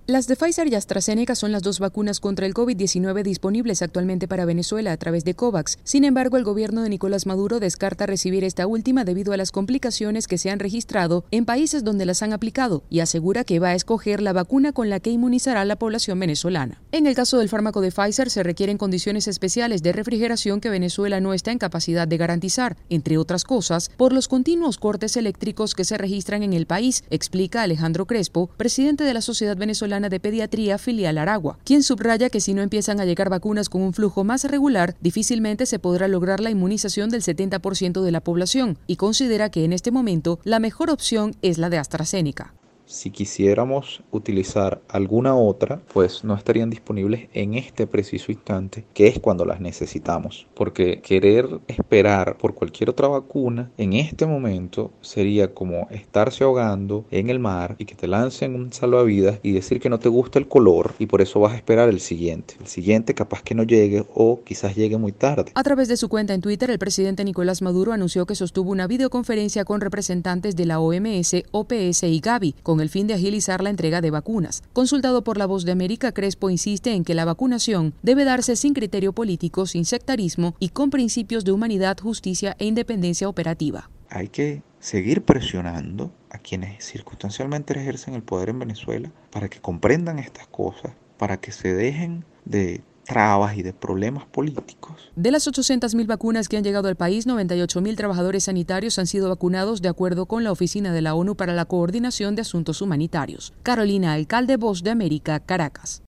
Las de Pfizer y AstraZeneca son las dos vacunas contra el COVID-19 disponibles actualmente para Venezuela a través de COVAX. Sin embargo, el gobierno de Nicolás Maduro descarta recibir esta última debido a las complicaciones que se han registrado en países donde las han aplicado y asegura que va a escoger la vacuna con la que inmunizará a la población venezolana. En el caso del fármaco de Pfizer, se requieren condiciones especiales de refrigeración que Venezuela no está en capacidad de garantizar, entre otras cosas, por los continuos cortes eléctricos que se registran en el país, explica Alejandro Crespo, presidente de la Sociedad Venezolana de Pediatría filial Aragua, quien subraya que si no empiezan a llegar vacunas con un flujo más regular, difícilmente se podrá lograr la inmunización del 70% de la población y considera que en este momento la mejor opción es la de AstraZeneca. Si quisiéramos utilizar alguna otra, pues no estarían disponibles en este preciso instante, que es cuando las necesitamos. Porque querer esperar por cualquier otra vacuna en este momento sería como estarse ahogando en el mar y que te lancen un salvavidas y decir que no te gusta el color y por eso vas a esperar el siguiente. El siguiente capaz que no llegue o quizás llegue muy tarde. A través de su cuenta en Twitter, el presidente Nicolás Maduro anunció que sostuvo una videoconferencia con representantes de la OMS, OPS y Gavi, con el fin de agilizar la entrega de vacunas. Consultado por La Voz de América, Crespo insiste en que la vacunación debe darse sin criterio político, sin sectarismo y con principios de humanidad, justicia e independencia operativa. Hay que seguir presionando a quienes circunstancialmente ejercen el poder en Venezuela para que comprendan estas cosas, para que se dejen de trabas y de problemas políticos. De las 800.000 vacunas que han llegado al país, 98.000 trabajadores sanitarios han sido vacunados de acuerdo con la Oficina de la ONU para la Coordinación de Asuntos Humanitarios. Carolina Alcalde, Voz de América, Caracas.